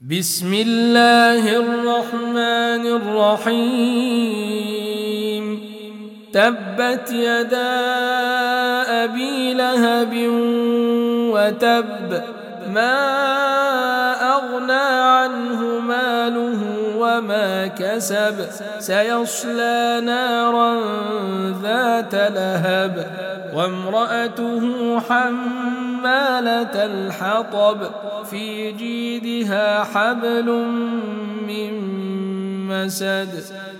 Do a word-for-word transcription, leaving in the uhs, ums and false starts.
بسم الله الرحمن الرحيم تبت يدا أبي لهب وتب ما أغنى عنه ماله وما كسب سيصلى نارا ذات لهب وامرأته حمالة الحطب في جيدها حبل من مسد